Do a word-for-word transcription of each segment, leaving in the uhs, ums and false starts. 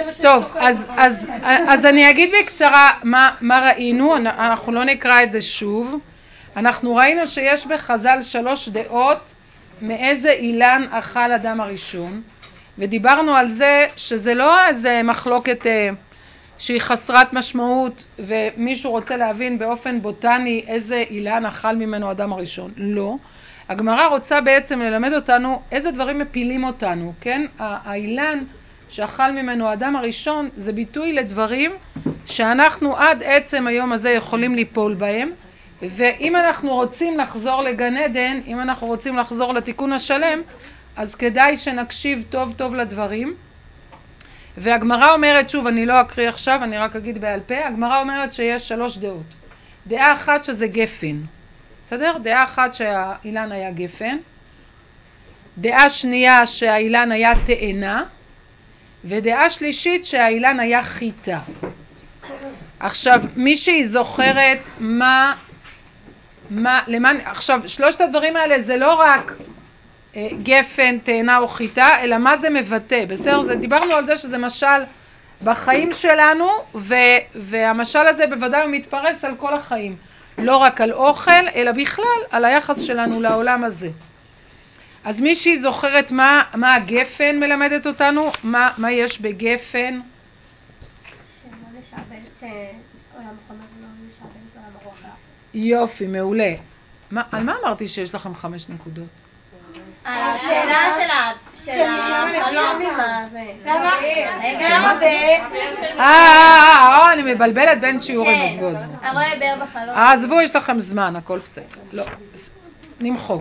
טוב, אז, אז, אז אני אגיד בקצרה מה, מה ראינו, אנחנו לא נקרא את זה שוב. אנחנו ראינו שיש בחז"ל שלוש דעות מאיזה אילן אכל אדם הראשון, ודיברנו על זה שזה לא איזה מחלוקת שהיא חסרת משמעות ומישהו רוצה להבין באופן בוטני איזה אילן אכל ממנו אדם הראשון. לא. הגמרא רוצה בעצם ללמד אותנו איזה דברים מפילים אותנו, כן? האילן שאכל ממנו האדם הראשון זה ביטוי לדברים שאנחנו עד עצם היום הזה יכולים ליפול בהם, ואם אנחנו רוצים לחזור לגן עדן, אם אנחנו רוצים לחזור לתיקון השלם, אז כדאי שנקשיב טוב טוב לדברים. והגמרא אומרת, שוב אני לא אקריא עכשיו, אני רק אגיד בעל פה, הגמרא אומרת שיש שלוש דעות. דעה אחת שזה גפן, בסדר? דעה אחת שהאילן היה גפן, דעה שנייה שהאילן היה תאנה, ודעה שלישית שהאילן היה חיטה. עכשיו מישהי זוכרת מה, מה, למה, עכשיו שלושת הדברים האלה זה לא רק אה, גפן, תאנה או חיטה, אלא מה זה מבטא, בסדר? זה, דיברנו על זה שזה משל בחיים שלנו, ו, והמשל הזה בוודאי מתפרס על כל החיים, לא רק על אוכל, אלא בכלל על היחס שלנו לעולם הזה. אז מישהי זוכרת מה, מה הגפן מלמדת אותנו? מה, מה יש בגפן? שלא לשעבד, שעולם החומר לא לשעבד את עולם הרוח. יופי, מעולה. מה, על מה אמרתי שיש לכם חמש נקודות? השאלה שלה, של החלום עם הזה. למה? למה ב... אה, אה, אה, אני מבלבלת בין שיעורים, עזבו, עזבו. הרואה באר בחלום. עזבו, יש לכם זמן, הכל בסדר. לא, נמחוק.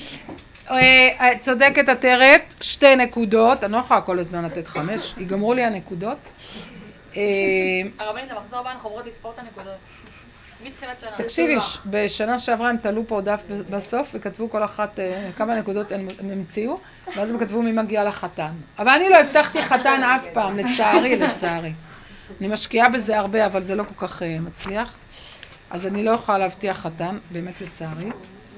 צודקת עטרת, שתי נקודות, אני לא יכולה כל הזמן לתת חמש, ייגמרו לי הנקודות. הרבנית, למחזור הבא אנחנו עוברות לספור את הנקודות. מתחילת שנה. תקשיבי, בשנה שעברה הם תלו פה דף בסוף וכתבו כל אחת כמה נקודות הם המציאו, ואז הם כתבו מי מגיע לחתן. אבל אני לא הבטחתי חתן אף פעם, לצערי, לצערי. אני משקיעה בזה הרבה, אבל זה לא כל כך מצליח. אז אני לא יכולה להבטיח חתן, באמת לצערי.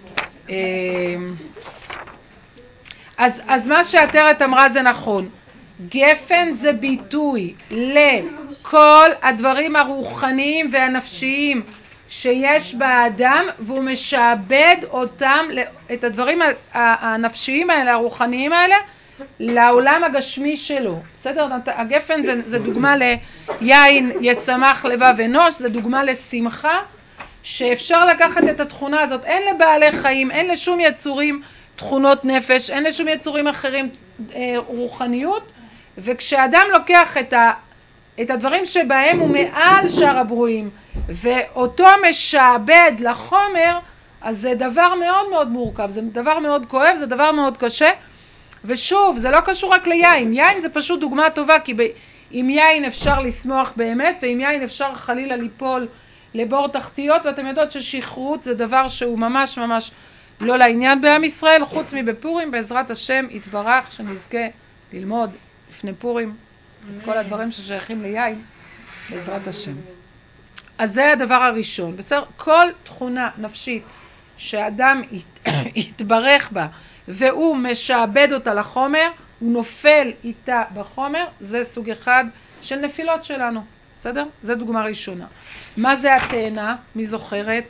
אז, אז מה שעטרת אמרה זה נכון. גפן זה ביטוי לכל הדברים הרוחניים והנפשיים שיש באדם, והוא משעבד אותם, את הדברים הנפשיים האלה, הרוחניים האלה, לעולם הגשמי שלו. בסדר? הגפן זה, זה דוגמה ליין ישמח לבב אנוש, זה דוגמה לשמחה, שאפשר לקחת את התכונה הזאת. אין לבעלי חיים, אין לשום יצורים תכונות נפש, אין לשום יצורים אחרים אה, רוחניות, וכשאדם לוקח את, ה, את הדברים שבהם הוא מעל שאר הברואים, ואותו משעבד לחומר, אז זה דבר מאוד מאוד מורכב, זה דבר מאוד כואב, זה דבר מאוד קשה, ושוב, זה לא קשור רק ליין, יין זה פשוט דוגמה טובה, כי ב, עם יין אפשר לשמוח באמת, ועם יין אפשר חלילה ליפול לבור תחתיות, ואתם יודעות ששכרות זה דבר שהוא ממש ממש לא לעניין בעם ישראל, חוץ מבפורים, בעזרת השם יתברך שנזכה ללמוד לפני פורים את כל הדברים ששייכים ליין, בעזרת השם. אז זה הדבר הראשון. בסדר? כל תכונה נפשית שאדם יתברך בה והוא משעבד אותה לחומר, הוא נופל איתה בחומר, זה סוג אחד של נפילות שלנו. בסדר? זה דוגמה ראשונה. מה זה התאנה? מי זוכרת?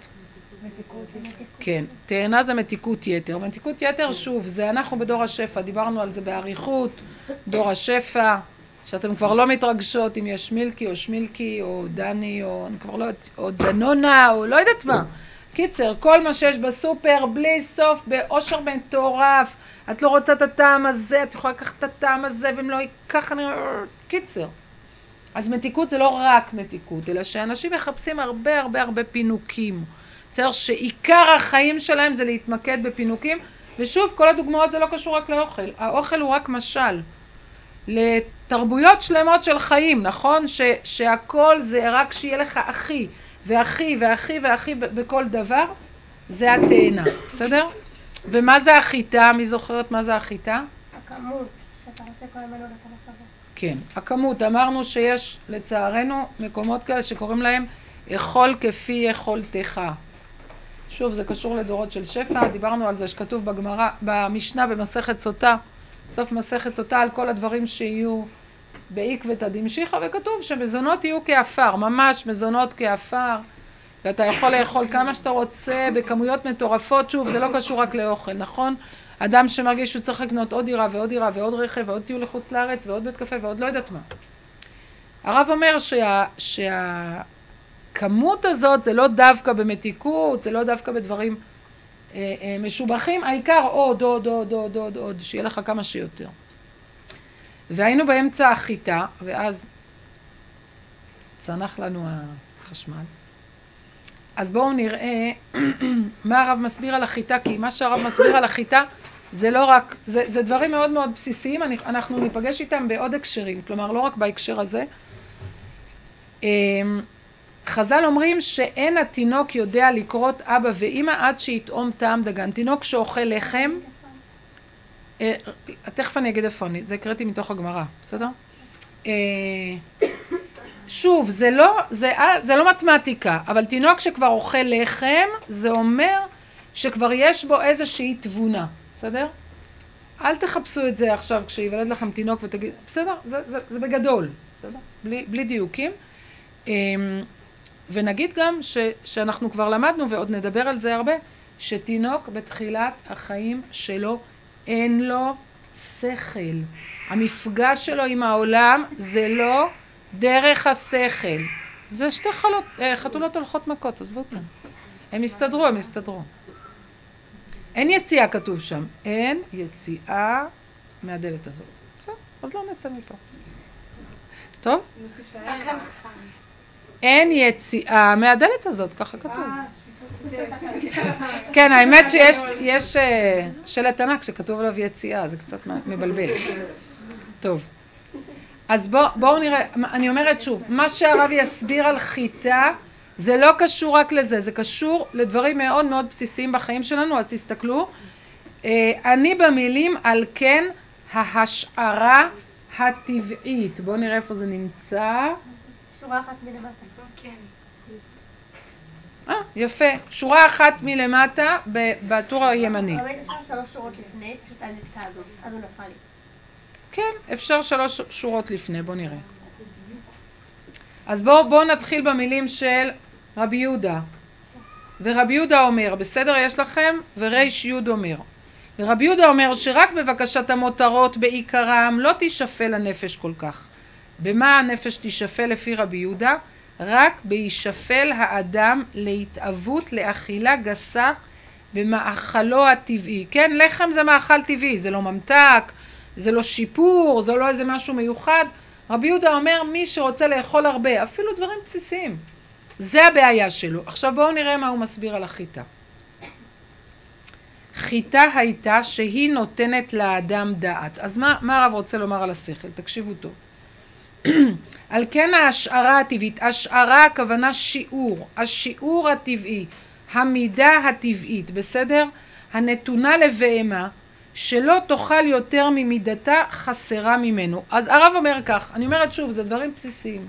כן, תאנה זה מתיקות יתר. מתיקות יתר, שוב, זה אנחנו בדור השפע, דיברנו על זה באריכות, דור השפע, שאתם כבר לא מתרגשות אם יש מילקי או שמילקי או דני או, אני כבר לא יודעת, או דנונה או לא יודעת מה. קיצר, כל מה שיש בסופר בלי סוף, באושר מטורף, את לא רוצה את הטעם הזה, את יכולה לקחת את הטעם הזה, ואם לא ייקח, אני... קיצר. אז מתיקות זה לא רק מתיקות, אלא שאנשים מחפשים הרבה הרבה הרבה פינוקים. צריך שעיקר החיים שלהם זה להתמקד בפינוקים, ושוב, כל הדוגמאות זה לא קשור רק לאוכל. האוכל הוא רק משל לתרבויות שלמות של חיים, נכון? ש, שהכל זה רק שיהיה לך אחי, ואחי, ואחי, ואחי בכל דבר, זה התאנה, בסדר? ומה זה החיטה? מי זוכרת מה זה החיטה? הכמות, שאתה רוצה כל המנו לתת הסבא. כן, הכמות, אמרנו שיש לצערנו מקומות כאלה שקוראים להם אכול כפי יכולתך. שוב, זה קשור לדורות של שפע, דיברנו על זה שכתוב בגמרא, במשנה במסכת סוטה, סוף מסכת סוטה, על כל הדברים שיהיו בעקבתא דמשיחא, וכתוב שמזונות יהיו כאפר, ממש מזונות כאפר, ואתה יכול לאכול כמה שאתה רוצה בכמויות מטורפות. שוב, זה לא קשור רק לאוכל, נכון? אדם שמרגיש שהוא צריך לקנות עוד דירה ועוד דירה ועוד רכב ועוד טיול לחוץ לארץ ועוד בית קפה ועוד לא יודעת מה. הרב אומר שה, שהכמות הזאת זה לא דווקא במתיקות, זה לא דווקא בדברים אה, אה, משובחים, העיקר עוד, עוד, עוד, עוד, עוד, עוד, שיהיה לך כמה שיותר. והיינו באמצע החיטה, ואז צנח לנו החשמל. אז בואו נראה מה הרב מסביר על החיטה, כי מה שהרב מסביר על החיטה זה לא רק, זה, זה דברים מאוד מאוד בסיסיים, אנחנו ניפגש איתם בעוד הקשרים, כלומר לא רק בהקשר הזה. חז"ל אומרים שאין התינוק יודע לקרות אבא ואמא עד שיטעום טעם דגן. תינוק שאוכל לחם, תכף אני אגיד איפה אני, זה הקראתי מתוך הגמרא, בסדר? שוב, זה לא, זה, זה לא מתמטיקה, אבל תינוק שכבר אוכל לחם, זה אומר שכבר יש בו איזושהי תבונה, בסדר? אל תחפשו את זה עכשיו כשיוולד לכם תינוק ותגיד, בסדר? זה, זה, זה בגדול, בסדר? בלי, בלי דיוקים. ונגיד גם ש, שאנחנו כבר למדנו, ועוד נדבר על זה הרבה, שתינוק בתחילת החיים שלו אין לו שכל. המפגש שלו עם העולם זה לא דרך השכל. זה שתי חלות, חתולות הולכות מכות, עזבו אותם. הם יסתדרו, הם יסתדרו. אין יציאה כתוב שם. אין יציאה מהדלת הזאת. בסדר, אז לא נצא מפה. טוב? אין יציאה מהדלת הזאת, ככה כתוב. כן, האמת שיש יש שלט ענק שכתוב עליו יציאה, זה קצת מבלבל. טוב. אז בואו בוא נראה, אני אומרת שוב, מה שהרב יסביר על חיטה, זה לא קשור רק לזה, זה קשור לדברים מאוד מאוד בסיסיים בחיים שלנו, אז תסתכלו. אני במילים על כן ההשערה הטבעית. בואו נראה איפה זה נמצא. שורה אחת מלמטה. כן. אה, יפה. שורה אחת מלמטה בטור הימני. אבל אפשר שלוש שורות לפני, פשוט הנקטה הזאת, אז הוא נפל לי. כן, אפשר שלוש שורות לפני, בוא נראה. אז בואו בוא נתחיל במילים של רבי יהודה. ורבי יהודה אומר, בסדר יש לכם? וריש יוד אומר. ורבי יהודה אומר שרק בבקשת המותרות בעיקרם לא תשפל הנפש כל כך. במה הנפש תשפל לפי רבי יהודה? רק בישפל האדם להתאבות, לאכילה גסה במאכלו הטבעי. כן, לחם זה מאכל טבעי, זה לא ממתק, זה לא שיפור, זה לא איזה משהו מיוחד. רבי יהודה אומר מי שרוצה לאכול הרבה, אפילו דברים בסיסיים, זה הבעיה שלו. עכשיו בואו נראה מה הוא מסביר על החיטה. חיטה הייתה שהיא נותנת לאדם דעת. אז מה, מה הרב רוצה לומר על השכל? תקשיבו טוב. על כן ההשערה הטבעית, השערה הכוונה שיעור, השיעור הטבעי, המידה הטבעית, בסדר? הנתונה לבהמה, שלא תאכל יותר ממידתה חסרה ממנו. אז הרב אומר כך, אני אומרת שוב, זה דברים בסיסיים.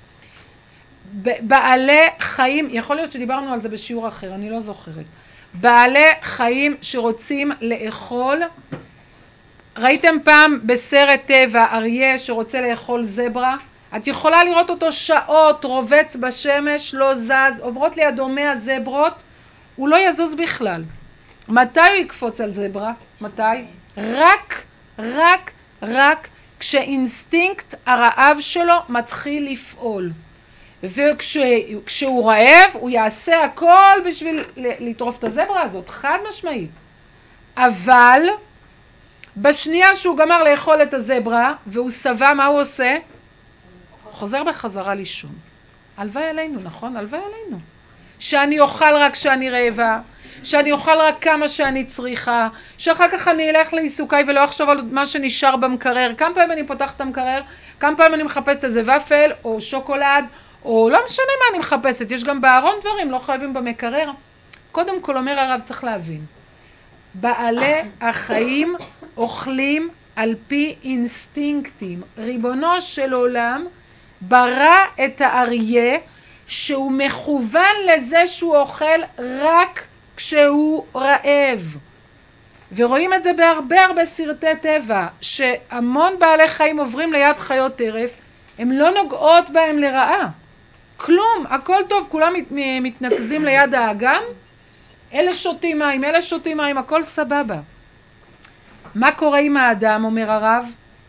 בעלי חיים, יכול להיות שדיברנו על זה בשיעור אחר, אני לא זוכרת. בעלי חיים שרוצים לאכול, ראיתם פעם בסרט טבע אריה שרוצה לאכול זברה? את יכולה לראות אותו שעות רובץ בשמש, לא זז, עוברות לידו מאה זברות, הוא לא יזוז בכלל. מתי הוא יקפוץ על זברה? מתי? רק, רק, רק כשאינסטינקט הרעב שלו מתחיל לפעול. וכשהוא רעב הוא יעשה הכל בשביל לטרוף את הזברה הזאת, חד משמעית. אבל בשנייה שהוא גמר לאכול את הזברה והוא שבע, מה הוא עושה? חוזר בחזרה לישון. הלוואי עלינו, נכון? הלוואי עלינו. שאני אוכל רק כשאני רעבה, שאני אוכל רק כמה שאני צריכה, שאחר כך אני אלך לעיסוקיי ולא אחשוב על מה שנשאר במקרר. כמה פעמים אני פותחת את המקרר, כמה פעמים אני מחפשת איזה ופל או שוקולד, או לא משנה מה אני מחפשת, יש גם בארון דברים, לא חייבים במקרר. קודם כל אומר הרב, צריך להבין, בעלי החיים אוכלים על פי אינסטינקטים. ריבונו של עולם ברא את האריה שהוא מכוון לזה שהוא אוכל רק כשהוא רעב. ורואים את זה בהרבה הרבה סרטי טבע, שהמון בעלי חיים עוברים ליד חיות טרף, הם לא נוגעות בהם לרעה. כלום, הכל טוב, כולם מת, מתנקזים ליד האגם, אלה שותים מים, אלה שותים מים, הכל סבבה. מה קורה עם האדם, אומר הרב?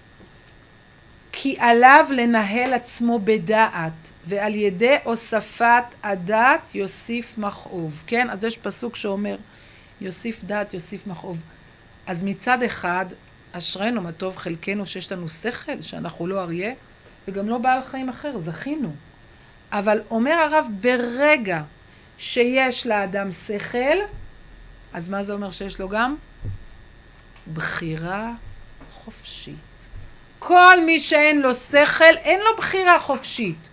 כי עליו לנהל עצמו בדעת, ועל ידי הוספת הדעת יוסיף מכאוב. כן? אז יש פסוק שאומר, יוסיף דעת, יוסיף מכאוב. אז מצד אחד, אשרנו מה טוב חלקנו שיש לנו שכל, שאנחנו לא אריה, וגם לא בעל חיים אחר, זכינו. אבל אומר הרב, ברגע שיש לאדם שכל, אז מה זה אומר שיש לו גם? בחירה חופשית. כל מי שאין לו שכל, אין לו בחירה חופשית.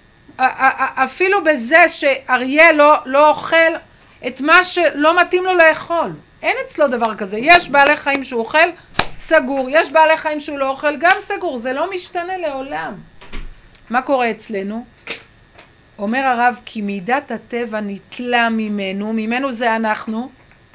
אפילו בזה שאריה לא, לא אוכל את מה שלא מתאים לו לאכול. אין אצלו דבר כזה. יש בעלי חיים שהוא אוכל, סגור. יש בעלי חיים שהוא לא אוכל, גם סגור. זה לא משתנה לעולם. מה קורה אצלנו? אומר הרב, כי מידת הטבע נתלה ממנו, ממנו זה אנחנו,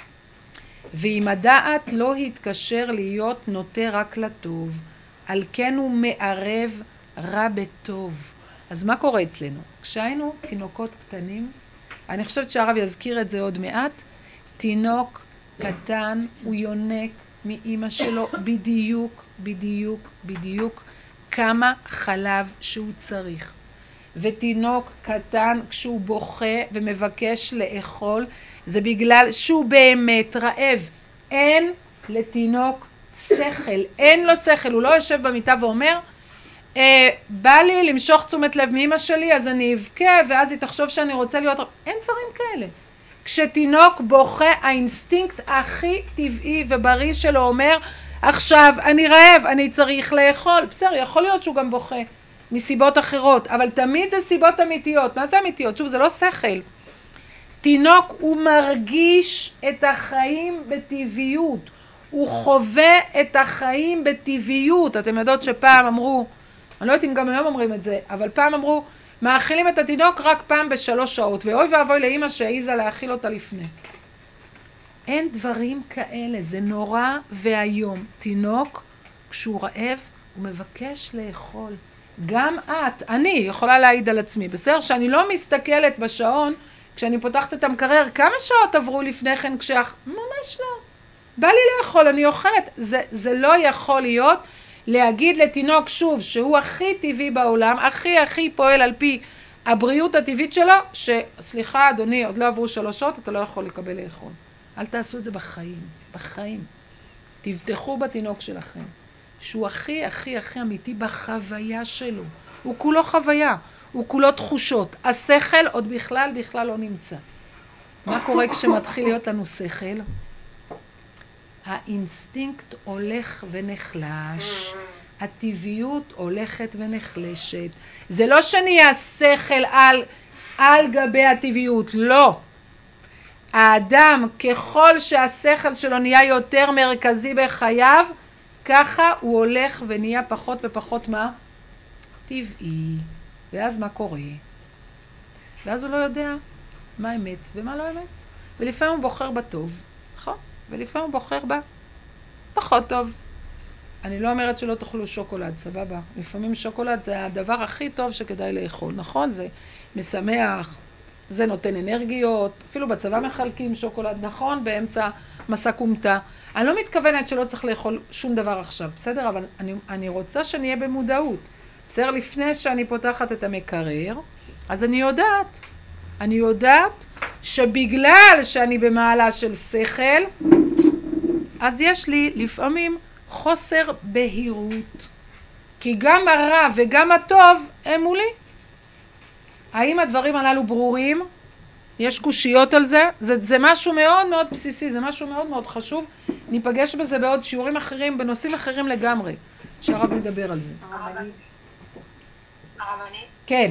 ואם הדעת לא התקשר להיות נוטה רק לטוב, על כן הוא מערב רע בטוב. אז מה קורה אצלנו? כשהיינו תינוקות קטנים, אני חושבת שהרב יזכיר את זה עוד מעט, תינוק קטן הוא יונק מאמא שלו בדיוק, בדיוק, בדיוק כמה חלב שהוא צריך. ותינוק קטן כשהוא בוכה ומבקש לאכול, זה בגלל שהוא באמת רעב. אין לתינוק שכל, אין לו שכל, הוא לא יושב במיטה ואומר, אה, בא לי למשוך תשומת לב מאמא שלי, אז אני אבכה, ואז היא תחשוב שאני רוצה להיות... אין דברים כאלה. כשתינוק בוכה, האינסטינקט הכי טבעי ובריא שלו אומר, עכשיו אני רעב, אני צריך לאכול. בסדר, יכול להיות שהוא גם בוכה מסיבות אחרות, אבל תמיד זה סיבות אמיתיות. מה זה אמיתיות? שוב, זה לא שכל. תינוק הוא מרגיש את החיים בטבעיות, הוא חווה את החיים בטבעיות. אתם יודעות שפעם אמרו, אני לא יודעת אם גם היום אומרים את זה, אבל פעם אמרו, מאכילים את התינוק רק פעם בשלוש שעות, ואוי ואבוי לאמא שהעיזה להאכיל אותה לפני. אין דברים כאלה, זה נורא והיום. תינוק, כשהוא רעב, הוא מבקש לאכול. גם את, אני יכולה להעיד על עצמי, בסדר שאני לא מסתכלת בשעון, כשאני פותחת את המקרר, כמה שעות עברו לפני כן כשאח... ממש לא. בא לי לאכול, אני אוכלת. זה, זה לא יכול להיות להגיד לתינוק שוב, שהוא הכי טבעי בעולם, הכי הכי פועל על פי הבריאות הטבעית שלו, שסליחה אדוני, עוד לא עברו שלוש שעות, אתה לא יכול לקבל לאכול. אל תעשו את זה בחיים, בחיים. תבטחו בתינוק שלכם, שהוא הכי הכי הכי אמיתי בחוויה שלו. הוא כולו חוויה, הוא כולו תחושות. השכל עוד בכלל בכלל לא נמצא. מה קורה כשמתחיל להיות לנו שכל? האינסטינקט הולך ונחלש, הטבעיות הולכת ונחלשת. זה לא שנהיה שכל על, על גבי הטבעיות, לא. האדם, ככל שהשכל שלו נהיה יותר מרכזי בחייו, ככה הוא הולך ונהיה פחות ופחות מה? טבעי. ואז מה קורה? ואז הוא לא יודע מה אמת ומה לא אמת. ולפעמים הוא בוחר בטוב, נכון? ולפעמים הוא בוחר בה פחות טוב. אני לא אומרת שלא תאכלו שוקולד, סבבה. לפעמים שוקולד זה הדבר הכי טוב שכדאי לאכול, נכון? זה משמח, זה נותן אנרגיות, אפילו בצבא מחלקים שוקולד, נכון? באמצע מסע קומטה. אני לא מתכוונת שלא צריך לאכול שום דבר עכשיו, בסדר? אבל אני, אני רוצה שנהיה במודעות. בסדר? לפני שאני פותחת את המקרר, אז אני יודעת, אני יודעת שבגלל שאני במעלה של שכל, אז יש לי לפעמים חוסר בהירות. כי גם הרע וגם הטוב הם מולי. האם הדברים הללו ברורים? יש קושיות על זה? זה, זה משהו מאוד מאוד בסיסי, זה משהו מאוד מאוד חשוב. ניפגש בזה בעוד שיעורים אחרים, בנושאים אחרים לגמרי, שהרב מדבר על זה. הרבנית. הרבנית? כן.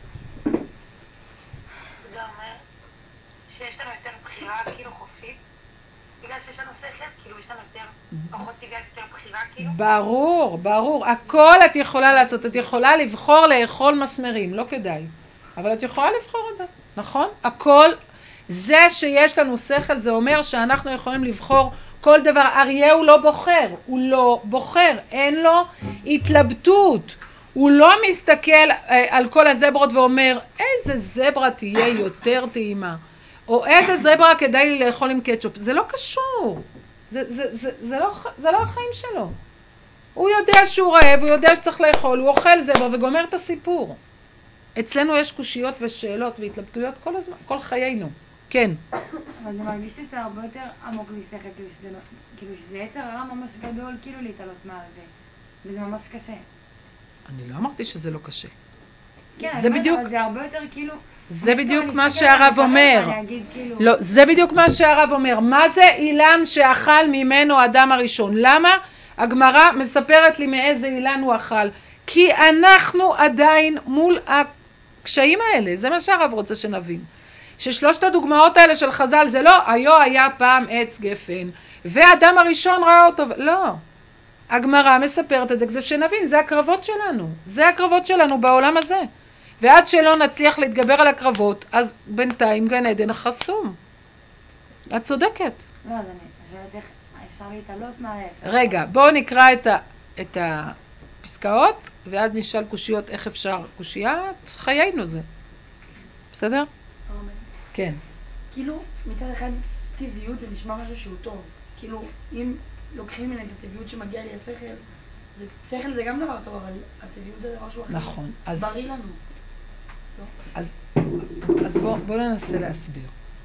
זה אומר שיש לנו יותר בחירה כאילו חופשית, בגלל שיש לנו שכל, כאילו יש לנו יותר, פחות טבעית, יותר בחירה כאילו? ברור, ברור. הכל את יכולה לעשות. את יכולה לבחור לאכול מסמרים, לא כדאי. אבל את יכולה לבחור את זה, נכון? הכל, זה שיש לנו שכל, זה אומר שאנחנו יכולים לבחור כל דבר. אריה הוא לא בוחר, הוא לא בוחר, אין לו התלבטות. הוא לא מסתכל אה, על כל הזברות ואומר, איזה זברה תהיה יותר טעימה, או איזה זברה כדאי לי לאכול עם קטשופ. זה לא קשור. זה, זה, זה, זה, לא, זה לא החיים שלו. הוא יודע שהוא רעב, הוא יודע שצריך לאכול, הוא אוכל זברה וגומר את הסיפור. אצלנו יש קושיות ושאלות והתלבטויות כל הזמן, כל חיינו. כן. אבל זה מרגיש שזה הרבה יותר עמוק משכל, כאילו שזה, לא, כאילו שזה יצר הרע ממש גדול, כאילו להתעלות מעל זה. וזה ממש קשה. אני לא אמרתי שזה לא קשה. כן, זה אני בדיוק, אומרת, אבל זה הרבה יותר כאילו... זה בדיוק מה שהרב אומר. כאילו... לא, זה בדיוק מה שהרב אומר. מה זה אילן שאכל ממנו האדם הראשון? למה? הגמרא מספרת לי מאיזה אילן הוא אכל. כי אנחנו עדיין מול הקשיים האלה. זה מה שהרב רוצה שנבין. ששלושת הדוגמאות האלה של חז"ל זה לא, היו היה פעם עץ גפן, והאדם הראשון ראה אותו. לא. הגמרא מספרת את זה כדי שנבין, זה הקרבות שלנו. זה הקרבות שלנו בעולם הזה. ועד שלא נצליח להתגבר על הקרבות, אז בינתיים גן עדן חסום. את צודקת. לא, אז אני חושבת איך אפשר להתעלות מהעץ. רגע, בואו נקרא את, ה, את הפסקאות, ואז נשאל קושיות איך אפשר. קושיית חיינו זה. בסדר? כן. כאילו, מצד אחד, טבעיות זה נשמע משהו שהוא טוב. כאילו, אם לוקחים ממני את הטבעיות שמגיע לי השכל, זה, שכל זה גם דבר טוב, אבל הטבעיות זה דבר שהוא הכי נכון. אז, בריא לנו. אז, אז בואו בוא ננסה להסביר.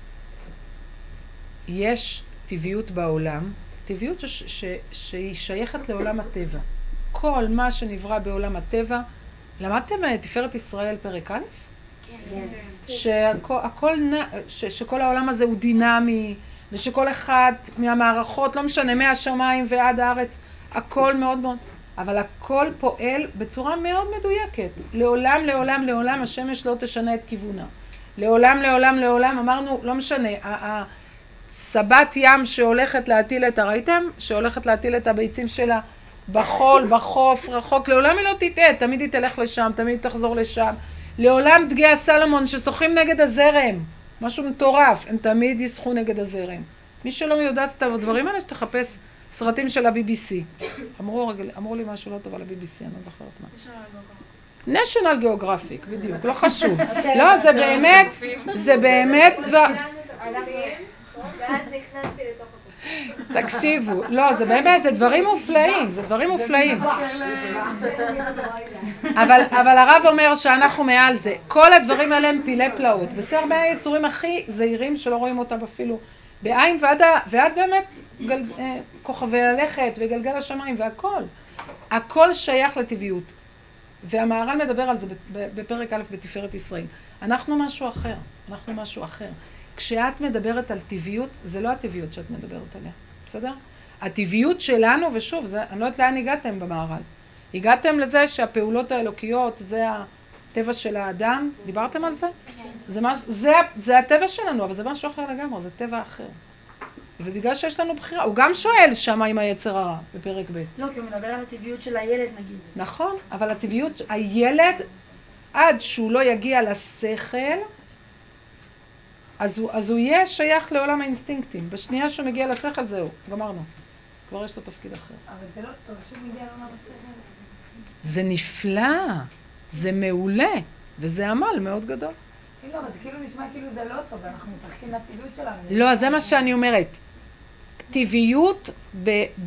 יש טבעיות בעולם, טבעיות ש, ש, שהיא שייכת לעולם הטבע. כל מה שנברא בעולם הטבע, למדתם תפארת ישראל פרק א'? כן. שהכל, הכל, ש, שכל העולם הזה הוא דינמי, ושכל אחד מהמערכות, לא משנה, מהשמיים ועד הארץ, הכל מאוד מאוד, אבל הכל פועל בצורה מאוד מדויקת. לעולם, לעולם, לעולם, השמש לא תשנה את כיוונה. לעולם, לעולם, לעולם, אמרנו, לא משנה, סבת ים שהולכת להטיל את, ראיתם? שהולכת להטיל את הביצים שלה בחול, בחוף, רחוק, לעולם היא לא תטעה, תמיד היא תלך לשם, תמיד היא תחזור לשם. לעולם דגי הסלמון ששוחים נגד הזרם, משהו מטורף, הם תמיד ישחו נגד הזרם. מי שלא יודעת את הדברים האלה, שתחפש סרטים של ה-בי בי סי. אמרו, אמרו לי משהו לא טוב על ה-בי בי סי, אני לא זוכרת מה. national geographic, בדיוק, לא חשוב. לא, זה באמת, זה באמת דבר... ואז נכנסתי לתוך הקופות. תקשיבו, לא, זה באמת, זה דברים מופלאים, זה דברים מופלאים. אבל, אבל הרב אומר שאנחנו מעל זה. כל הדברים האלה הם פילי פלאות. וזה הרבה היצורים הכי זהירים שלא רואים אותם אפילו בעין, ועד, ועד באמת גל, אה, כוכבי הלכת וגלגל השמיים והכל. הכל שייך לטבעיות. והמהר"ל מדבר על זה בפרק א' בתפארת ישראל. אנחנו משהו אחר, אנחנו משהו אחר. כשאת מדברת על טבעיות, זה לא הטבעיות שאת מדברת עליה, בסדר? הטבעיות שלנו, ושוב, זה, אני לא יודעת לאן הגעתם במהר"ל. הגעתם לזה שהפעולות האלוקיות זה הטבע של האדם, דיברתם על זה? זה, מש, זה, זה הטבע שלנו, אבל זה משהו אחר לגמרי, זה טבע אחר. ובגלל שיש לנו בחירה, הוא גם שואל שמה עם היצר הרע בפרק ב'. לא, כי הוא מדבר על הטבעיות של הילד נגיד. נכון, אבל הטבעיות, הילד, עד שהוא לא יגיע לשכל, אז הוא, אז הוא יהיה שייך לעולם האינסטינקטים. בשנייה שהוא מגיע לשכל, זהו, גמרנו. כבר יש לו תפקיד אחר. אבל זה לא טוב, שהוא מגיע לעולם השכל. זה נפלא, זה מעולה, וזה עמל מאוד גדול. כאילו, אבל זה כאילו נשמע כאילו זה לא טוב, אנחנו מתרחקים מהטבעיות שלנו. לא, זה מה שאני אומרת. טבעיות ב... ב...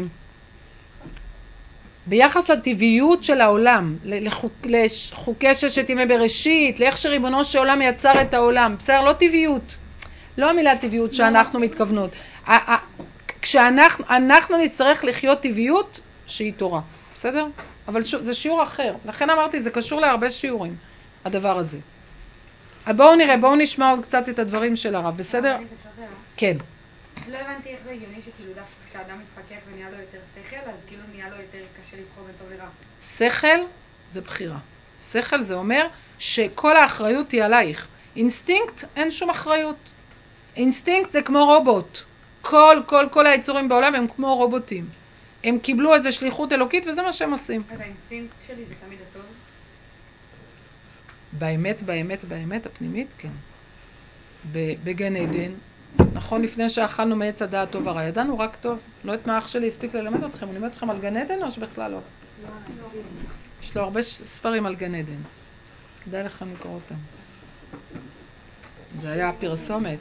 ביחס לטבעיות של העולם, לחוק, לחוקי ששת ימי בראשית, לאיך שריבונו של עולם יצר את העולם. בסדר, לא טבעיות. לא המילה טבעיות שאנחנו מתכוונות. כשאנחנו אנחנו נצטרך לחיות טבעיות שהיא תורה. בסדר? אבל זה שיעור אחר. לכן אמרתי, זה קשור להרבה שיעורים, הדבר הזה. בואו נראה, בואו נשמע עוד קצת את הדברים של הרב. בסדר? כן. לא הבנתי איך זה הגיוני שכאילו דווקא כשאדם מתפכח ונהיה לו יותר שכל, אז כאילו נהיה לו יותר קשה לבחור בין טוב לרע. שכל זה בחירה. שכל זה אומר שכל האחריות היא עלייך. אינסטינקט אין שום אחריות. אינסטינקט זה כמו רובוט. כל, כל, כל היצורים בעולם הם כמו רובוטים. הם קיבלו איזו שליחות אלוקית וזה מה שהם עושים. אז האינסטינקט שלי זה תמיד הטוב? באמת, באמת, באמת, הפנימית, כן. בגן עדן, נכון, לפני שאכלנו מעץ הדעת טוב ורע, ידענו רק טוב. לא יודעת מה אח שלי הספיק ללמד אתכם, הוא לימד אתכם על גן עדן או שבכלל לא? יש לו הרבה ספרים על גן עדן. כדאי לכם לקרוא אותם. זה היה פרסומת.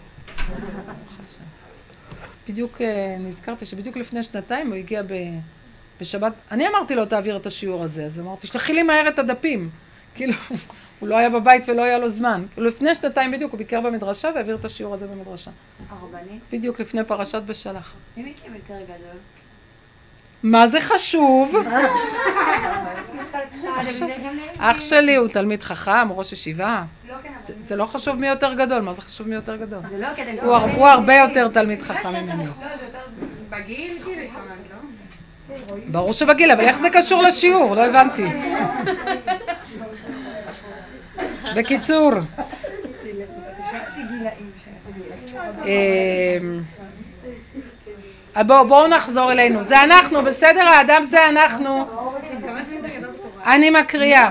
בדיוק נזכרתי שבדיוק לפני שנתיים הוא הגיע בשבת, אני אמרתי לו תעביר את השיעור הזה, אז אמרתי שלחי לי מהר את הדפים. כאילו, הוא לא היה בבית ולא היה לו זמן. לפני שנתיים בדיוק הוא ביקר במדרשה והעביר את השיעור הזה במדרשה. הרבנית? בדיוק לפני פרשת בשלח. מי מכם יותר גדול? מה זה חשוב? אח שלי הוא תלמיד חכם, הוא ראש ישיבה. זה לא חשוב מי יותר גדול, מה זה חשוב מי יותר גדול? הוא הרבה יותר תלמיד חכם ממני. בגיל כאילו, לא? ברור שבגיל, אבל איך זה קשור לשיעור? לא הבנתי. בקיצור, בואו בואו נחזור אלינו. זה אנחנו, בסדר? האדם זה אנחנו. אני מקריאה.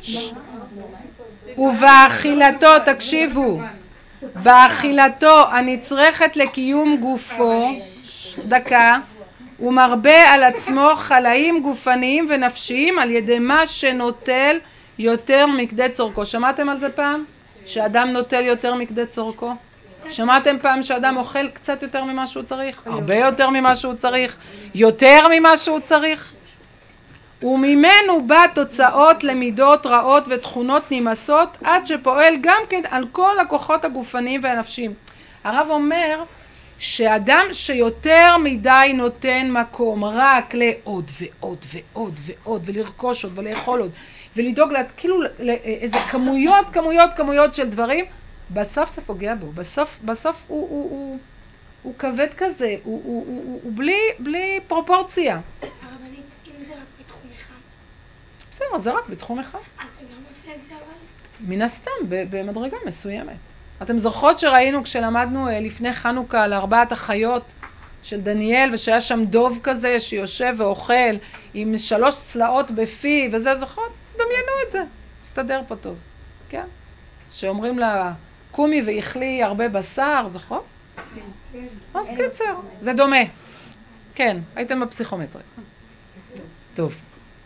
ובאכילתו, תקשיבו, באכילתו הנצרכת לקיום גופו, דקה, הוא מרבה על עצמו חלאים גופניים ונפשיים על ידי מה שנוטל יותר מכדי צורכו. שמעתם על זה פעם? שאדם נוטל יותר מכדי צורכו? שמעתם פעם שאדם אוכל קצת יותר ממה שהוא צריך? הרבה יותר ממה שהוא צריך? יותר ממה שהוא צריך? וממנו בא תוצאות למידות רעות ותכונות נמסות עד שפועל גם כן על כל הכוחות הגופניים והנפשיים. הרב אומר שאדם שיותר מדי נותן מקום רק לעוד ועוד ועוד ועוד ולרכוש עוד ולאכול עוד ולדאוג לה, כאילו איזה כמויות כמויות כמויות של דברים, בסוף זה פוגע בו. בסוף, בסוף הוא, הוא, הוא, הוא כבד כזה, הוא, הוא, הוא, הוא, הוא בלי, בלי פרופורציה. הרבנית, אם זה רק בתחום אחד. בסדר, זה רק בתחום אחד. אז זה גם עושה את זה אבל? מן הסתם, במדרגה מסוימת. אתם זוכרות שראינו כשלמדנו לפני חנוכה על ארבעת החיות של דניאל, ושהיה שם דוב כזה שיושב ואוכל עם שלוש צלעות בפי, וזה זוכרות? דמיינו את זה. מסתדר פה טוב. כן? שאומרים לה, קומי ואכלי הרבה בשר, זוכרות? אז קיצר, זה דומה. כן, הייתם בפסיכומטרי. טוב.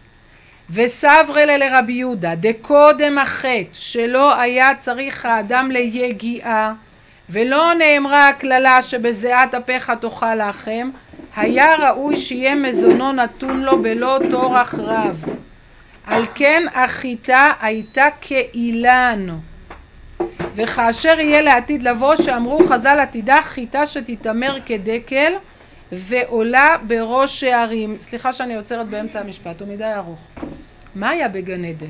וסברה לרבי יהודה, דקודם החטא שלא היה צריך האדם ליגיעה, ולא נאמרה הכללה שבזיעת אפיך תאכל לחם, היה ראוי שיהיה מזונו נתון לו בלא טורח רב. על כן החיטה הייתה כאילן. וכאשר יהיה לעתיד לבוא שאמרו חז"ל עתידה חיטה שתתאמר כדקל ועולה בראש שערים. סליחה שאני עוצרת באמצע המשפט, הוא מדי ארוך. מה היה בגן עדן?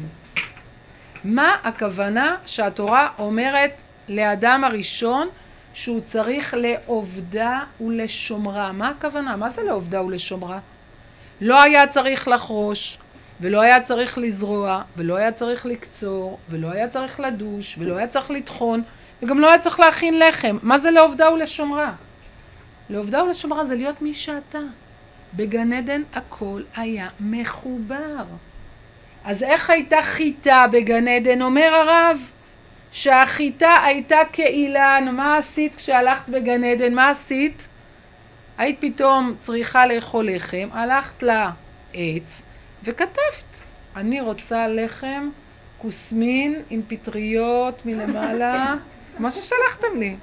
מה הכוונה שהתורה אומרת לאדם הראשון שהוא צריך לעובדה ולשומרה? מה הכוונה? מה זה לעובדה ולשומרה? לא היה צריך לחרוש, ולא היה צריך לזרוע, ולא היה צריך לקצור, ולא היה צריך לדוש, ולא היה צריך לטחון, וגם לא היה צריך להכין לחם. מה זה לעובדה ולשומרה? לעובדה ולשומרה זה להיות מי שאתה. בגן עדן הכל היה מחובר. אז איך הייתה חיטה בגן עדן? אומר הרב שהחיטה הייתה כאילן. מה עשית כשהלכת בגן עדן? מה עשית? היית פתאום צריכה לאכול לחם, הלכת לעץ וכתבת, אני רוצה לחם כוסמין עם פטריות מלמעלה, מה ששלחתם לי.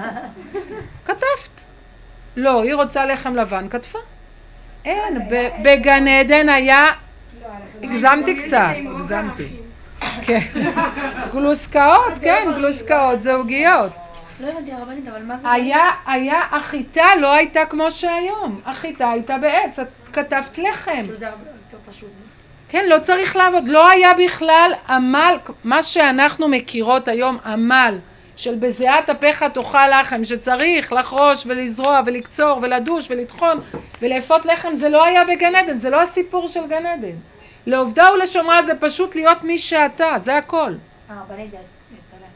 כתבת. לא, היא רוצה לחם לבן, כתבה. אין, בגן עדן היה, הגזמתי קצת, הגזמתי. כן, גלוסקאות, כן, גלוסקאות, זוגיות. לא הבנתי הרבנית, אבל מה זה? היה, היה, החיטה לא הייתה כמו שהיום. החיטה הייתה בעץ, את כתבת לחם. זה הרבה יותר פשוט. כן, לא צריך לעבוד. לא היה בכלל עמל, מה שאנחנו מכירות היום, עמל של בזיעת אפיך תאכל לחם, שצריך לחרוש ולזרוע ולקצור ולדוש ולטחון ולאפות לחם, זה לא היה בגן עדן, זה לא הסיפור של גן עדן. לעובדה ולשומרה זה פשוט להיות מי שאתה, זה הכל. הרבנית, זה יצא להם.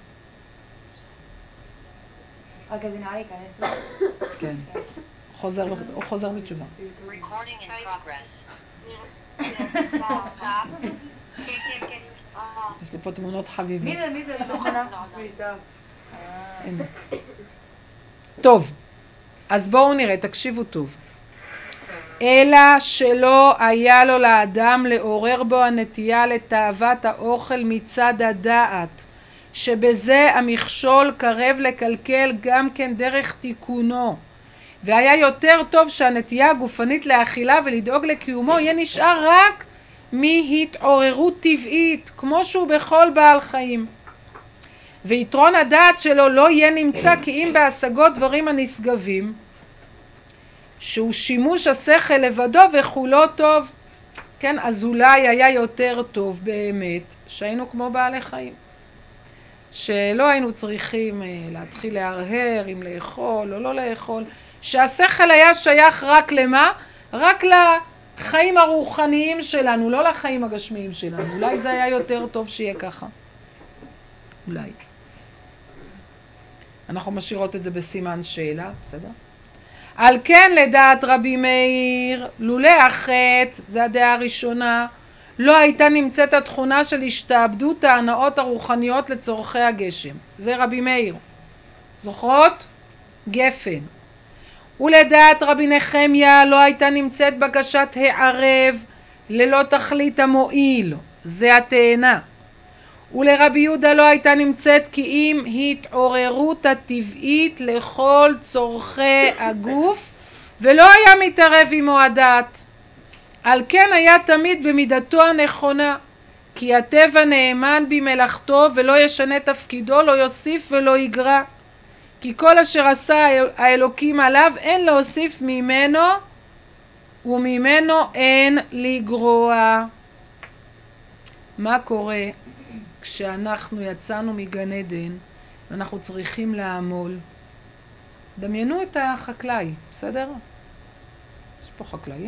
רגע, זה נראה לי להיכנס לו. כן. חוזר, הוא חוזר בתשובה. Recording in progress. כן, כן, כן. יש לי פה תמונות חביבות. מי זה? מי זה? תמונה? הנה. טוב, אז בואו נראה, תקשיבו טוב. אלא שלא היה לו לאדם לעורר בו הנטייה לתאוות האוכל מצד הדעת, שבזה המכשול קרב לקלקל גם כן דרך תיקונו, והיה יותר טוב שהנטייה הגופנית לאכילה ולדאוג לקיומו יהיה נשאר רק מהתעוררות טבעית, כמו שהוא בכל בעל חיים. ויתרון הדעת שלו לא יהיה נמצא כי אם בהשגות דברים הנשגבים, שהוא שימוש השכל לבדו וכולו טוב. כן, אז אולי היה יותר טוב באמת שהיינו כמו בעלי חיים, שלא היינו צריכים להתחיל להרהר אם לאכול או לא לאכול, שהשכל היה שייך רק למה? רק לחיים הרוחניים שלנו, לא לחיים הגשמיים שלנו. אולי זה היה יותר טוב שיהיה ככה, אולי. אנחנו משאירות את זה בסימן שאלה, בסדר? על כן לדעת רבי מאיר, לולא החטא, זה הדעה הראשונה, לא הייתה נמצאת התכונה של השתעבדות ההנאות הרוחניות לצורכי הגשם. זה רבי מאיר. זוכרות? גפן. ולדעת רבי נחמיה לא הייתה נמצאת בקשת הערב ללא תכלית המועיל. זה התאנה. ולרבי יהודה לא הייתה נמצאת כי אם התעוררות הטבעית לכל צורכי הגוף, ולא היה מתערב עמו הדעת. על כן היה תמיד במידתו הנכונה, כי הטבע נאמן במלאכתו ולא ישנה תפקידו, לא יוסיף ולא יגרע. כי כל אשר עשה האלוקים עליו אין להוסיף ממנו, וממנו אין לגרוע. מה קורה כשאנחנו יצאנו מגן עדן ואנחנו צריכים לעמול? דמיינו את החקלאי, בסדר? יש פה חקלאים?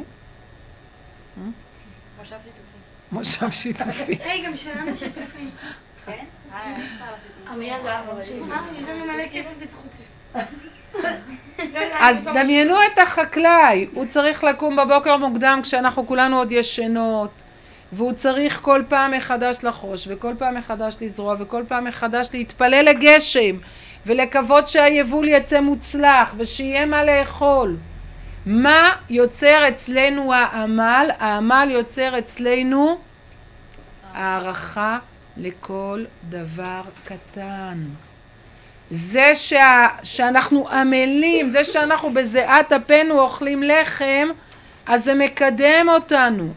מושב שיתופי. מושב שיתופי. היי, גם שלנו שיתופי. כן? אה, אפשר לעשות. המילה זה אבא, אבל אה, יש לנו מלא כסף בזכות זה. אז דמיינו את החקלאי, הוא צריך לקום בבוקר מוקדם כשאנחנו כולנו עוד ישנות, והוא צריך כל פעם מחדש לחוש, וכל פעם מחדש לזרוע, וכל פעם מחדש להתפלל לגשם, ולקוות שהיבול יצא מוצלח, ושיהיה מה לאכול. מה יוצר אצלנו העמל? העמל יוצר אצלנו הערכה לכל דבר קטן. זה שה, שאנחנו עמלים, זה שאנחנו בזיעת אפינו אוכלים לחם, אז זה מקדם אותנו.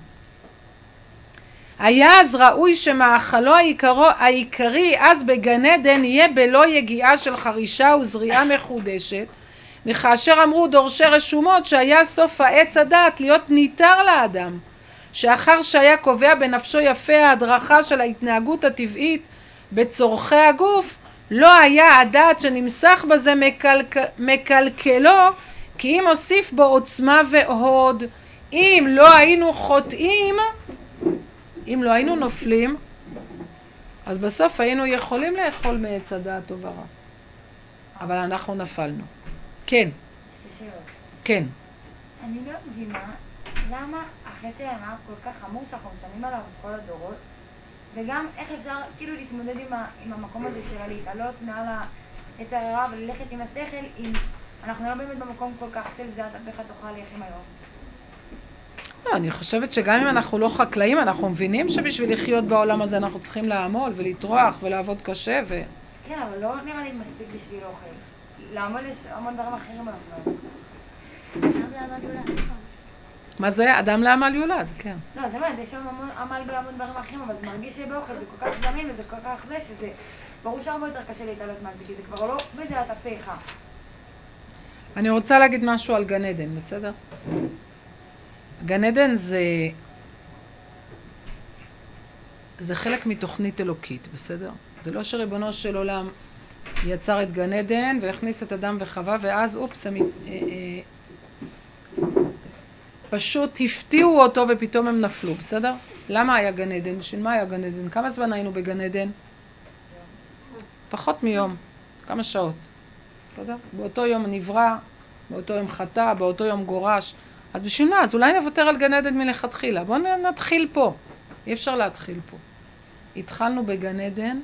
היה אז ראוי שמאכלו העיקרו, העיקרי אז בגן עדן יהיה בלא יגיעה של חרישה וזריעה מחודשת, וכאשר אמרו דורשי רשומות שהיה סוף העץ הדעת להיות ניתר לאדם, שאחר שהיה קובע בנפשו יפה ההדרכה של ההתנהגות הטבעית בצורכי הגוף, לא היה הדעת שנמסך בזה מקלק... מקלקלו, כי אם הוסיף בו עוצמה והוד. אם לא היינו חוטאים, אם לא היינו נופלים, אז בסוף היינו יכולים לאכול מעץ הדעת טוב ורע. אבל אנחנו נפלנו. כן. שאלות. כן. אני לא מבינה למה החטא שלהם היה כל כך חמור שאנחנו משלמים עליו כל הדורות, וגם איך אפשר כאילו להתמודד עם, ה, עם המקום הזה של להתעלות מעל העץ הרע וללכת עם השכל אם אנחנו לא באמת במקום כל כך של זיעת אפיך תאכל לחם היום. לא, אני חושבת שגם אם אנחנו לא חקלאים, אנחנו מבינים שבשביל לחיות בעולם הזה אנחנו צריכים לעמול ולטרוח ולעבוד קשה ו... כן, אבל לא נראה לי מספיק בשביל אוכל. לעמול יש המון דברים אחרים אנחנו. מה זה? אדם לעמל יולד, כן. לא, זה באמת, יש שם עמל בהמון דברים אחרים, אבל זה מרגיש שבאוכל זה כל כך זמין וזה כל כך זה, שזה ברור שהרבה יותר קשה להתעלות מה זה, כי זה כבר לא בזיעת אפיך. אני רוצה להגיד משהו על גן עדן, בסדר? גן עדן זה... זה חלק מתוכנית אלוקית, בסדר? זה לא שריבונו של עולם יצר את גן עדן והכניס את אדם וחווה, ואז אופס, הם... אה, אה, פשוט הפתיעו אותו ופתאום הם נפלו, בסדר? למה היה גן עדן? בשביל מה היה גן עדן? כמה זמן היינו בגן עדן? פחות מיום, כמה שעות, בסדר? באותו יום נברא, באותו יום חטא, באותו יום גורש. אז בשביל מה? אז אולי נוותר על גן עדן מלכתחילה. בואו נתחיל פה. אי אפשר להתחיל פה. התחלנו בגן עדן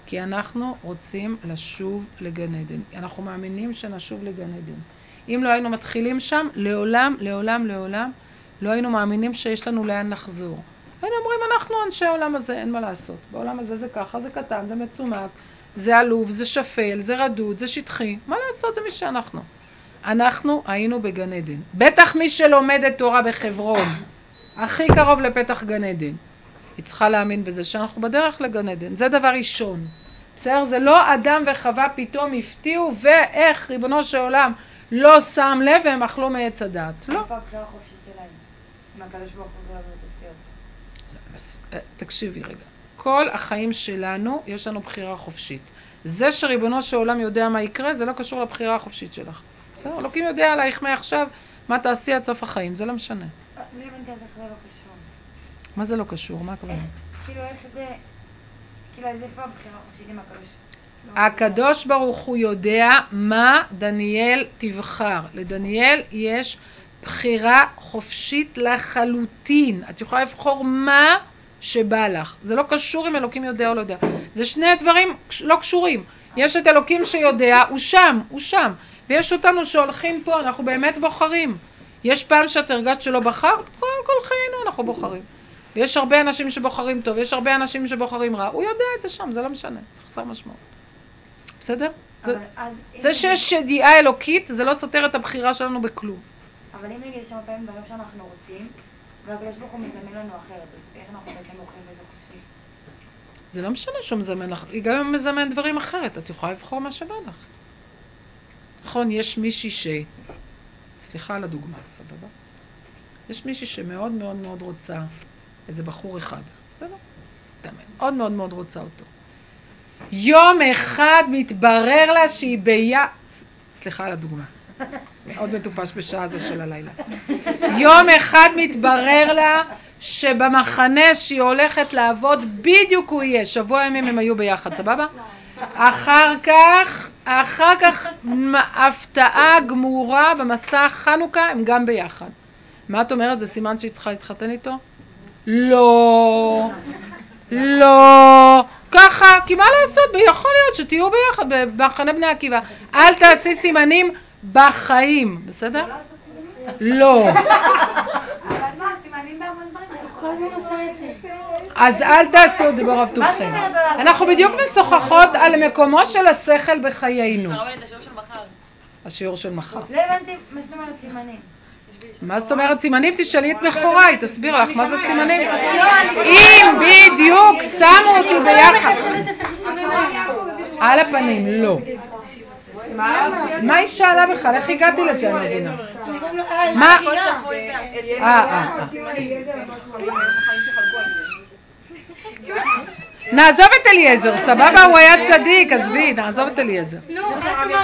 כי אנחנו רוצים לשוב לגן עדן. אנחנו מאמינים שנשוב לגן עדן. אם לא היינו מתחילים שם, לעולם, לעולם, לעולם, לא היינו מאמינים שיש לנו לאן לחזור. היינו אומרים, אנחנו אנשי העולם הזה, אין מה לעשות. בעולם הזה זה ככה, זה קטן, זה מצומק, זה עלוב, זה שפל, זה רדוד, זה שטחי. מה לעשות? זה מי שאנחנו. אנחנו היינו בגן עדן. בטח מי שלומד את תורה בחברון, הכי קרוב לפתח גן עדן. היא צריכה להאמין בזה שאנחנו בדרך לגן עדן. זה דבר ראשון. בסדר? זה לא אדם וחווה פתאום הפתיעו, ואיך ריבונו של עולם לא שם לב והם אכלו מעץ הדעת. לא. איפה הבחירה החופשית שלהם? אם הקדוש ברוך הוא לא עובר תפתיות. תקשיבי רגע. כל החיים שלנו יש לנו בחירה חופשית. זה שריבונו של עולם יודע מה יקרה, זה לא קשור לבחירה החופשית שלך. בסדר? אלוקים יודע עלייך מעכשיו מה תעשי עד סוף החיים, זה לא משנה. לא הבנתי איך זה לא קשור. מה זה לא קשור? מה הכוונה? כאילו איך זה... כאילו איזה איפה הבחירה החופשית עם הקדוש? הקדוש ברוך הוא יודע מה דניאל תבחר. לדניאל יש בחירה חופשית לחלוטין. את יכולה לבחור מה שבא לך. זה לא קשור אם אלוקים יודע או לא יודע. זה שני דברים לא קשורים. יש את אלוקים שיודע, הוא שם, הוא שם. ויש אותנו שהולכים פה, אנחנו באמת בוחרים. יש פעם שאת הרגשת שלא בחרת, כל, כל חיינו אנחנו בוחרים. ויש הרבה אנשים שבוחרים טוב, יש הרבה אנשים שבוחרים רע. הוא יודע את זה שם, זה לא משנה. זה חסר משמעות. בסדר? זה, זה שיש ידיעה אלוקית, זה לא סותר את הבחירה שלנו בכלום. אבל אם נגיד שם פעמים דברים שאנחנו רוצים, והקדוש ברוך הוא מזמן לנו אחרת, איך אנחנו בעצם בוחרים בזה חופשי? זה לא משנה שהוא מזמן לך, גם אם הוא מזמן דברים אחרת, את יכולה לבחור מה שבא לך. נכון, יש מישהי ש... סליחה על הדוגמה, סבבה? יש מישהי שמאוד מאוד מאוד רוצה איזה בחור אחד, בסדר? מאוד מאוד מאוד רוצה אותו. יום אחד מתברר לה שהיא ביה... סליחה על הדוגמה. מאוד מטופש בשעה הזו של הלילה. יום אחד מתברר לה שבמחנה שהיא הולכת לעבוד בדיוק הוא יהיה. שבוע ימים הם היו ביחד, סבבה? אחר כך, אחר כך הפתעה גמורה במסע חנוכה הם גם ביחד. מה את אומרת? זה סימן שהיא צריכה להתחתן איתו? לא. לא. ככה, כי מה לעשות? יכול להיות שתהיו ביחד במחנה בני עקיבא. אל תעשי סימנים בחיים, בסדר? לא. אבל מה, סימנים בהמון דברים? כל הזמן עושה את זה. אז אל תעשו את זה ברוב טובכם. אנחנו בדיוק משוחחות על מקומו של השכל בחיינו. הרבנית, השיעור של מחר. השיעור של מחר. לא הבנתי, מה זאת אומרת סימנים? מה זאת אומרת סימנים? תשאלי את בכוריי, תסביר לך מה זה סימנים. אם בדיוק שמו אותי ביחד. על הפנים, לא. מה היא שאלה בכלל? איך הגעתי לזה המדינה? מה? אה, אה, נעזוב את אליעזר, סבבה? הוא היה צדיק, עזבי, נעזוב את אליעזר. גם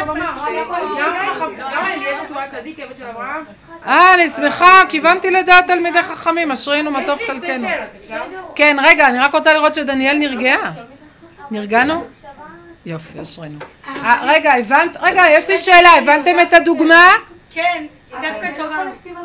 אליעזר הוא היה צדיק, עבד של אברהם. אה, אני שמחה, כיוונתי לדעת תלמידי חכמים, אשרינו מה טוב חלקנו. כן, רגע, אני רק רוצה לראות שדניאל נרגעה. נרגענו? יופי, אשרינו. רגע, הבנת? רגע, יש לי שאלה, הבנתם את הדוגמה? כן, דווקא טובה.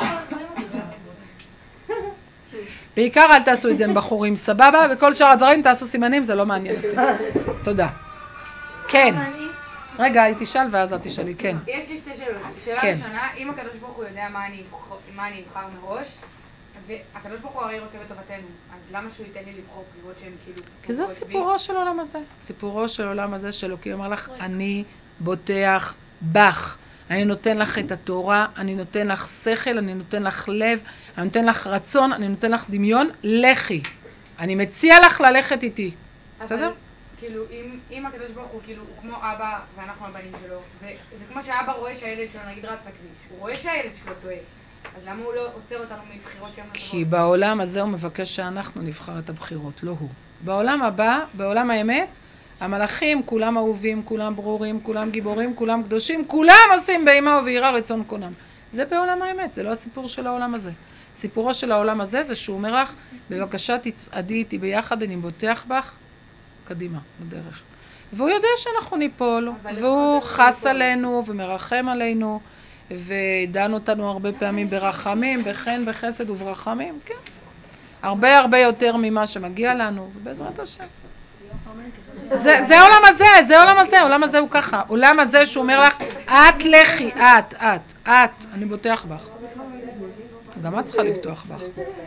בעיקר אל תעשו את זה עם בחורים, סבבה? וכל שאר הדברים תעשו סימנים, זה לא מעניין אותי. תודה. כן. רגע, היא תשאל ואז את תשאלי, כן. יש לי שתי שאלות. שאלה ראשונה, אם הקדוש ברוך הוא יודע מה אני אבחר מראש, והקדוש ברוך הוא הרי רוצה בטובתנו, אז למה שהוא ייתן לי לבחור בחירות שהן כאילו... כי זה סיפורו של עולם הזה. סיפורו של עולם הזה שאלוקים אמר לך, אני בוטח בך. אני נותן לך את התורה, אני נותן לך שכל, אני נותן לך לב, אני נותן לך רצון, אני נותן לך דמיון, לכי. אני מציע לך ללכת איתי. בסדר? כאילו, אם הקדוש ברוך הוא, כאילו, הוא כמו אבא ואנחנו הבנים שלו, זה כמו שאבא רואה שהילד שלו נגיד רץ לכביש, הוא רואה שהילד שלו טועה, אז למה הוא לא עוצר אותנו מבחירות שהן לא טובות? כי בעולם הזה הוא מבקש שאנחנו נבחר את הבחירות, לא הוא. בעולם הבא, בעולם האמת, המלאכים כולם אהובים, כולם ברורים, כולם גיבורים, כולם קדושים, כולם עושים באימה וביראה רצון קונם. זה בעולם האמת, זה לא הסיפור של העולם הזה. סיפורו של העולם הזה זה שהוא אומר לך, בבקשה תצעדי איתי ביחד, אני בוטח בך, קדימה, בדרך. והוא יודע שאנחנו ניפול, והוא חס עלינו ומרחם עלינו, ודן אותנו הרבה פעמים ברחמים, בחן, בחסד וברחמים, כן. הרבה הרבה יותר ממה שמגיע לנו, ובעזרת השם. זה, זה עולם הזה, זה עולם הזה, עולם הזה הוא ככה. עולם הזה שהוא אומר לך, את לכי, את, את, את, אני בוטח בך. גם את צריכה לבטוח בך.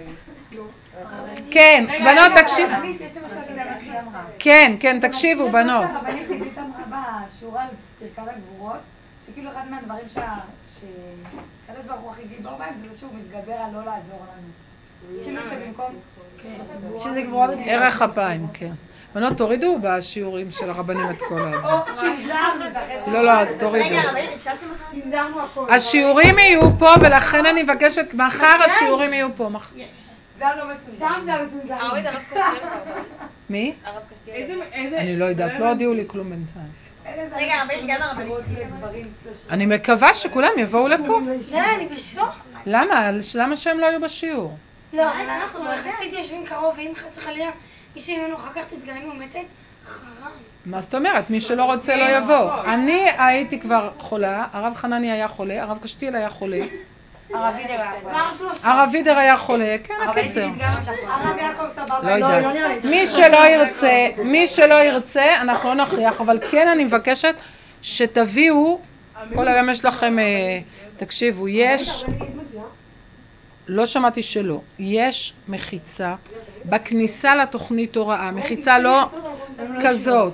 כן, בנות תקשיבו. כן, כן, תקשיבו, בנות. הרבנית עידית אמרה בשיעור על פרקת הגבורות, שכאילו אחד מהדברים שהקדוש ברוך הוא הכי גיבור בהם זה שהוא מתגבר על לא לעזור לנו. כאילו שבמקום... שזה גבורה בגבורה. ערך אפיים, כן. בנות, תורידו בשיעורים של הרבנים את כל הזה. לא, לא, אז תורידו. השיעורים יהיו פה, ולכן אני מבקשת, מחר השיעורים יהיו פה. שם זה המצונזר. הרבנית הרב קשתיאל. מי? הרב קשתיאל. אני לא יודעת, לא הודיעו לי כלום בינתיים. רגע, הרבנית גם הרבנית. אני מקווה שכולם יבואו לפה. לא, אני בשוק. למה? למה שהם לא היו בשיעור? לא, אבל אנחנו יחסית יושבים קרוב, ואם חס וחלילה מישהי ממנו אחר כך תתגלה מאומתת, חרם. מה זאת אומרת? מי שלא רוצה לא יבוא. אני הייתי כבר חולה, הרב חנני היה חולה, הרב קשתיאל היה חולה. הרב וידר היה חולה. הרב וידר היה חולה, כן, הקיצר. הרב יעקב סבבה. לא יודעת. מי שלא ירצה, מי שלא ירצה, אנחנו לא נכריח, אבל כן אני מבקשת שתביאו, כל היום יש לכם, תקשיבו, יש, לא שמעתי שלא, יש מחיצה בכניסה לתוכנית הוראה, מחיצה לא כזאת.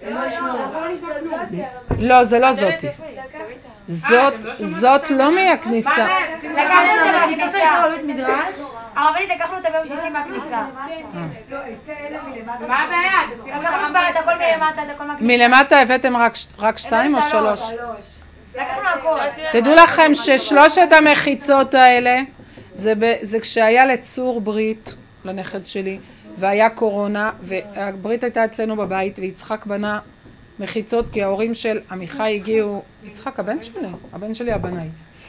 לא, זה לא זאתי. זאת, זאת לא מהכניסה. לקחנו אותה מהכניסה. הרבנית, לקחנו אותה ביום שישי מהכניסה. מה הבעיה? לקחנו כבר את הכל מלמטה, את הכל מהכניסה. מלמטה הבאתם רק שתיים או שלוש? לקחנו הכל. תדעו לכם ששלושת המחיצות האלה, זה כשהיה לצור ברית, לנכד שלי, והיה קורונה, והברית הייתה אצלנו בבית, ויצחק בנה מחיצות, כי ההורים של עמיחי הגיעו, יצחק הבן שלי, הבן שלי הבנאי.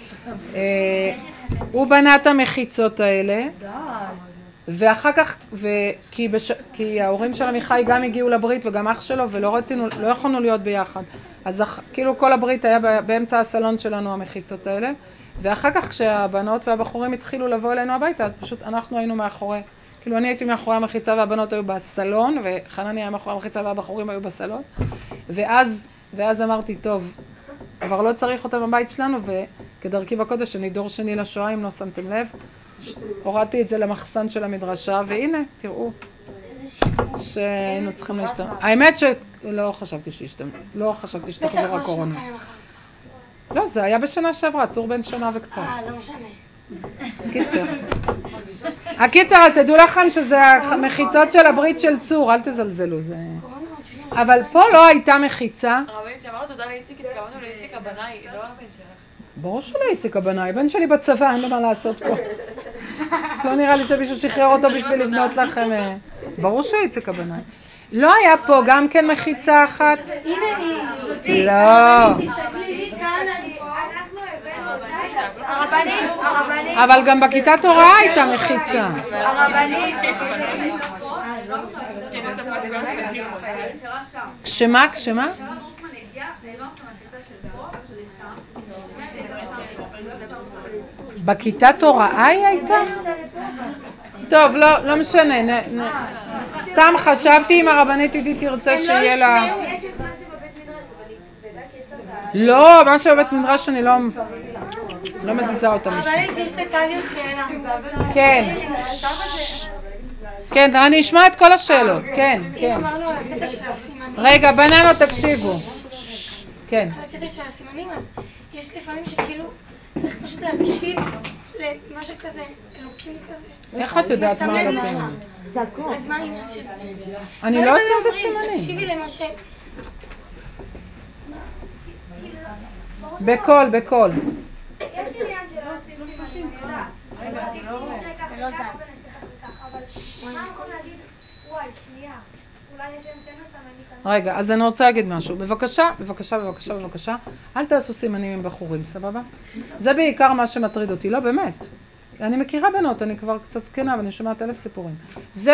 הוא בנה את המחיצות האלה, ואחר כך, כי ההורים של עמיחי גם הגיעו לברית וגם אח שלו, ולא רצינו, לא יכולנו להיות ביחד. אז כאילו כל הברית היה באמצע הסלון שלנו המחיצות האלה, ואחר כך כשהבנות והבחורים התחילו לבוא אלינו הביתה, אז פשוט אנחנו היינו מאחורי. כאילו אני הייתי מאחורי המחיצה והבנות היו בסלון, וחנני היה מאחורי המחיצה והבחורים היו בסלון. ואז, ואז אמרתי, טוב, כבר לא צריך אותם בבית שלנו, וכדרכי בקודש, אני דור שני לשואה, אם לא שמתם לב, הורדתי את זה למחסן של המדרשה, והנה, תראו, שהיינו צריכים להשתמש. האמת שלא חשבתי שישתמש, לא חשבתי שתחזור הקורונה. לא, זה היה בשנה שעברה, צור בן שנה וקצת. אה, לא משנה. קיצר. הקיצר, תדעו לכם שזה המחיצות של הברית של צור, אל תזלזלו, זה... אבל פה לא הייתה מחיצה. הרבנית שאמרנו תודה לאיציק, התכוונו לאיציק הבנאי, לא הבן שלך. ברור שלא איציק הבנאי, בן שלי בצבא, אין לו מה לעשות פה. לא נראה לי שמישהו שחרר אותו בשביל לבנות לכם... ברור שאיציק הבנאי. לא היה פה גם כן מחיצה אחת? הנה לא. הרבנית, הרבנית. אבל גם בכיתת הוראה הייתה מחיצה. הרבנית. כשמה? כשמה? בכיתת הוראה היא הייתה? טוב, לא, לא משנה. סתם חשבתי אם הרבנית עידית תרצה שיהיה לה... לא, מה שבבית מדרש אני לא... לא מזיזה אותה משהו. הרבנית, יש לטליה שאלה. כן. כן, אני אשמע את כל השאלות. כן, כן. אמרנו על הקטע של הסימנים. רגע, בננות, תקשיבו. כן. על הקטע של הסימנים, אז יש לפעמים שכאילו צריך פשוט להקשיב למשהו כזה, אלוקים כזה. איך את יודעת מה מסמן אלוקים? לך. אז מה העניין של זה? אני לא יודעת מה זה סימנים. תקשיבי למה ש... בקול, בקול. יש לי עניין שלא עשינו סימנים, אני יודעת. אבל יקרה ככה וככה ונצליח וככה, אבל מה אנחנו להגיד, וואי, שנייה, אולי יש להם כן מסמנים כאן. רגע, אז אני רוצה להגיד משהו. בבקשה, בבקשה, בבקשה, בבקשה. אל תעשו סימנים עם בחורים, סבבה? זה בעיקר מה שמטריד אותי, לא באמת. אני מכירה בנות, אני כבר קצת זקנה ואני שומעת אלף סיפורים. זה